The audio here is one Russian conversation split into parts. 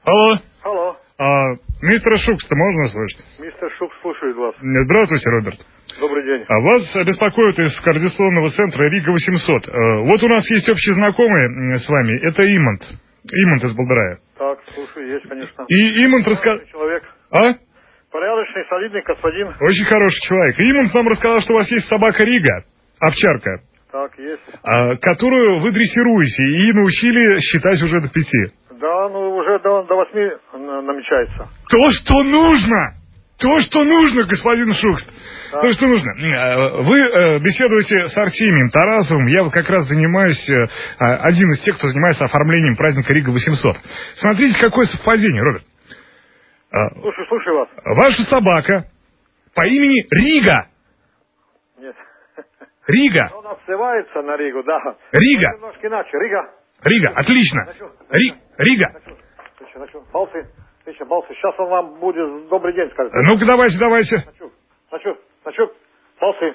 Алло. Алло. Мистер Шукс-то можно слышать? Мистер Шукс слушает вас. Здравствуйте, Роберт. Добрый день. Вас беспокоит из координационного центра Рига 800. Вот у нас есть общий знакомый с вами, это Имонт. Имонт из Болдырая. Так, слушаю, есть, конечно. И Имонт рассказал... Человек. А? Порядочный, солидный господин. Очень хороший человек. И Имонт нам рассказал, что у вас есть собака Рига, овчарка. Так, есть. Которую вы дрессируете и научили считать уже до 5. Да, ну уже до 8 намечается. То, что нужно! То, что нужно, господин Шукс. Да. То, что нужно. Вы беседуете с Артемием Тарасовым. Я вот как раз занимаюсь, один из тех, кто занимается оформлением праздника Рига 800. Смотрите, какое совпадение, Роберт. Слушаю вас. Ваша собака по имени Рига. Нет. Рига. Он отзывается на Ригу, да. Рига. Но немножко иначе. Рига. Рига, отлично. Рига. Начну. Балсы. Сейчас он вам будет добрый день скажет. Ну-ка, давайте. Начу. Балсы.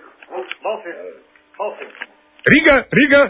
Рига.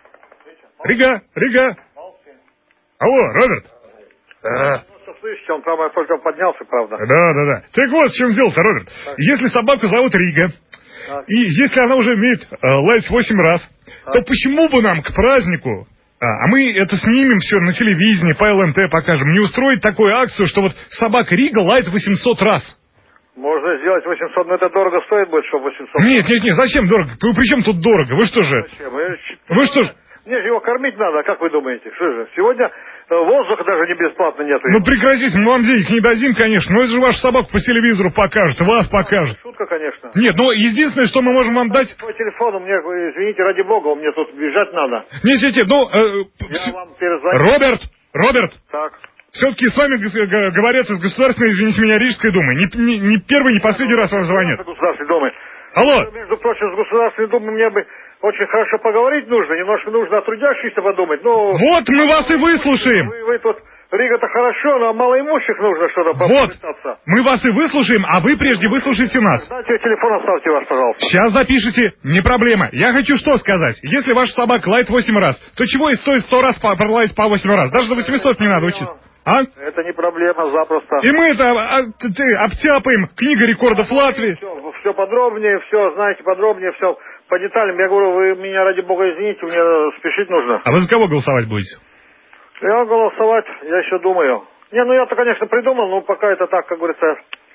Алло, Роберт. Слышите, он прямо только поднялся, правда. Да. Так вот, в чем дело-то, Роберт. Если собаку зовут Рига, и если она уже умеет лаять 8 раз, то почему бы нам к празднику, а мы это снимем все на телевидении, по ЛНТ покажем, не устроить такую акцию, что вот собака Рига лает 800 раз? Можно сделать 800, но это дорого стоит будет, чтобы 800. Нет, зачем дорого? При чем тут дорого? Вы что же? Вы что же? Мне же его кормить надо, как вы думаете? Что же, сегодня воздуха даже не бесплатно нету. Ну прекратите, мы вам денег не дадим, конечно. Но это же вашу собаку по телевизору покажут, вас покажут. Шутка, конечно. Нет, ну единственное, что мы можем вам дать... По телефону мне, извините, ради бога, мне тут бежать надо. Нет, я вам перезвоню. Роберт. Так. Все-таки с вами говорят из Государственной, извините меня, Рижской Думы. Не первый, не последний раз вам звонят. Государственной Думы. Алло. Между прочим, с Государственной Думой мне бы очень хорошо поговорить нужно. Немножко нужно о трудящихся подумать. Но... Вот мы вас и выслушаем. Вы тут... Рига-то хорошо, но малоимущих нужно что-то попытаться. Вот, мы вас и выслушаем, а вы прежде выслушайте нас. Дайте телефон, оставьте ваш, пожалуйста. Сейчас запишите, не проблема. Я хочу что сказать. Если ваша собака лает 8 раз, то чего и стоит 100 раз пролаять по 8 раз? Даже до 800 не надо учиться. А? Это не проблема, запросто. И мы это обтяпаем. Книга рекордов Латвии. Все подробнее, все по деталям. Я говорю, вы меня, ради бога, извините, мне спешить нужно. А вы за кого голосовать будете? Я голосовать, я еще думаю. Я-то, конечно, придумал, но пока это так, как говорится,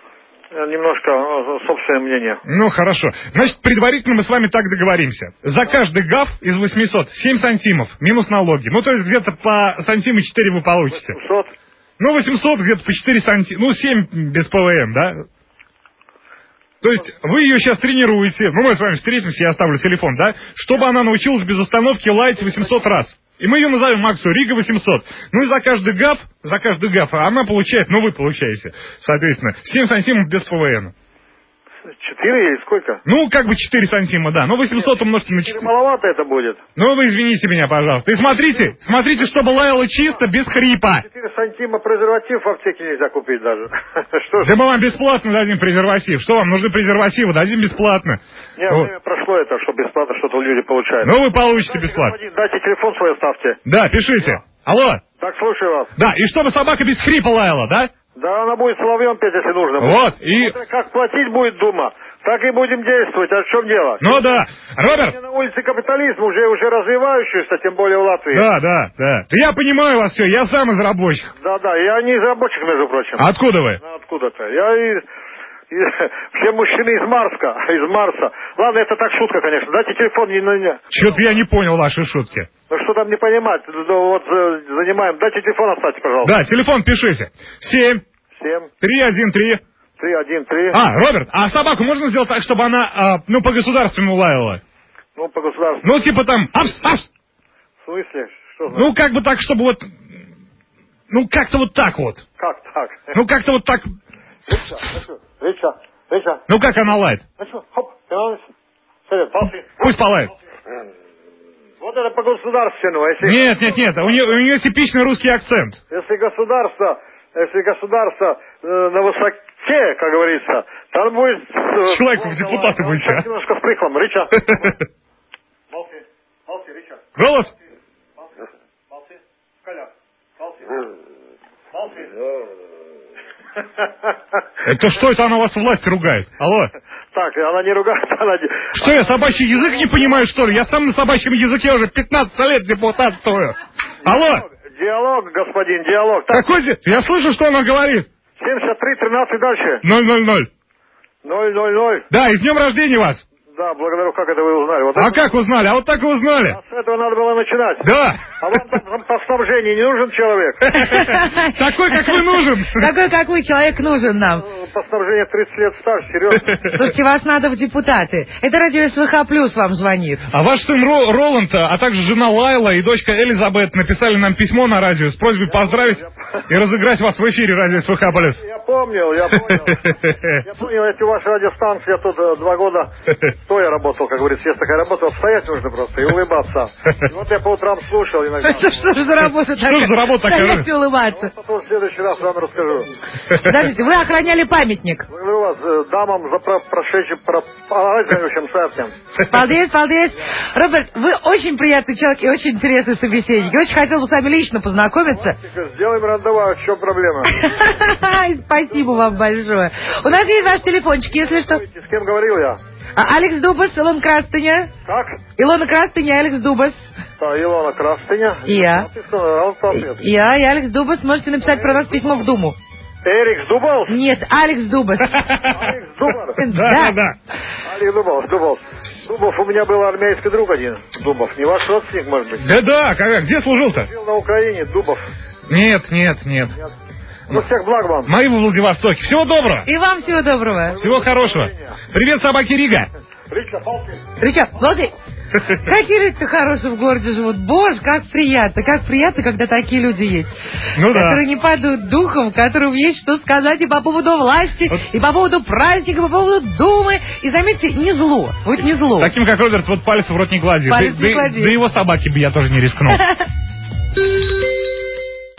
немножко собственное мнение. Ну, хорошо. Значит, предварительно мы с вами так договоримся. За каждый гаф из 800 7 сантимов, минус налоги. Ну, то есть где-то по сантима 4 вы получите. 800? Ну, 800 где-то по 4 сантима. Ну, 7 без ПВМ, да? То есть вы ее сейчас тренируете, мы с вами встретимся, я оставлю телефон, да? Чтобы она научилась без остановки лаять 800 раз. И мы ее назовем акцию Рига 800. Ну и за каждый гаф она получает, вы получаете, соответственно, 7 сантимов без ПВН. 4 или сколько? Ну, как бы 4 сантима, да. 800 умножьте на 4. Маловато это будет. Ну, вы извините меня, пожалуйста. И смотрите, чтобы лаяло чисто, без хрипа. 4 сантима презерватив в аптеке нельзя купить даже. Да мы вам бесплатно дадим презерватив. Что вам, нужны презервативы? Дадим бесплатно. Нет, время прошло это, что бесплатно что-то люди получают. Ну, вы получите бесплатно. Дайте телефон свой, оставьте. Да, пишите. Алло. Так, слушаю вас. Да, и чтобы собака без хрипа лаяла, да? Да, она будет соловьем петь, если нужно. Вот, и... Как платить будет Дума, так и будем действовать. А в чем дело? Ну да. Роберт! На улице капитализм уже развивающийся, тем более в Латвии. Да. Да я понимаю вас все, я сам из рабочих. Да, я не из рабочих, между прочим. А откуда вы? Откуда-то. Все мужчины из Марса. Ладно, это так шутка, конечно. Дайте телефон. Что-то я не понял вашей шутки. Ну что там не понимать? Вот занимаем. Дайте телефон оставьте, пожалуйста. Да, телефон пишите. 7 313. 313. Роберт, а собаку можно сделать так, чтобы она, по государственному лаяла? Ну, по государственному. Ну, типа там, апс. В смысле? Что значит? Ну, как бы так, чтобы вот... Ну, как-то вот так вот. Как так? Ну, как-то вот так... Реча. Ну, как она лает? Хоп, Пусть полает. Вот это по государственному. Нет, у нее типичный русский акцент. Если государство на высоте, как говорится, там будет... Человек в депутаты будет, а? Немножко с приколом. Рича. Рича. Голос? Это что это она вас власть ругает? Алло. Так, она не ругает, она... Что, я собачий язык не понимаю, что ли? Я сам на собачьем языке уже 15 лет депутатствую. Алло. Диалог, господин, диалог. Так. Какой же? Я слышу, что она говорит. 73-13 дальше. 000. 000. Да, и с днем рождения вас. Да, благодарю, как это вы узнали? Вот А это... как узнали? А вот так и узнали. А с этого надо было начинать. Да. А вам там по снабжению не нужен человек? Такой, как вы, нужен. Такой, как вы, человек нужен нам. По снабжению 30 лет старше, серьезно. Слушайте, вас надо в депутаты. Это радио СВХ Плюс вам звонит. А ваш сын Роланд, а также жена Лайла и дочка Элизабет написали нам письмо на радио с просьбой поздравить и разыграть вас в эфире радио СВХ Плюс. Я понял. Я понял, эти ваши радиостанции, я тут 2 года стоя работал, как говорится, есть такая работа, вот стоять нужно просто и улыбаться. И вот я по утрам слушал иногда. Что же за работа такая? Что же за работа такая? Стоять и улыбаться. Потом в следующий раз вам расскажу. Подождите, вы охраняли памятник. Благодарю вас, дамам за прошедшим, празднующим святком. Полдец. Роберт, вы очень приятный человек и очень интересный собеседник. Я очень хотел бы с вами лично познакомиться. Сделаем рандеву, в чем проблема? Спасибо вам большое. У нас есть ваш телефончик, если что. С кем говорил я? Алекс Дубас, Илона Крастыня. Как? Илона Крастыня, Алекс Дубас. Да, Илона Крастыня. И я. Я и Алекс Дубас. Можете написать про нас письмо в Думу. Эрик Дубов? Нет, Алекс Дубас. Алекс Дубов? Да. Алекс Дубов. Дубов, у меня был армейский друг один. Дубов, не ваш родственник, может быть? Да, где служил-то? Жил на Украине, Дубов. Нет. Ну, всех благ вам. Мои во Владивостоке. Всего доброго. И вам всего доброго. Всего хорошего. Привет, собаки Рига. Рича, Володя, какие люди-то хорошие в городе живут. Боже, как приятно, когда такие люди есть. Ну да. Которые не падают духом, которым есть что сказать и по поводу власти, и по поводу праздника, и по поводу Думы. И заметьте, не зло. Вот не зло. Таким, как Роберт, вот палец в рот не гладит. Палец не гладит. Да его собаки бы я тоже не рискнул.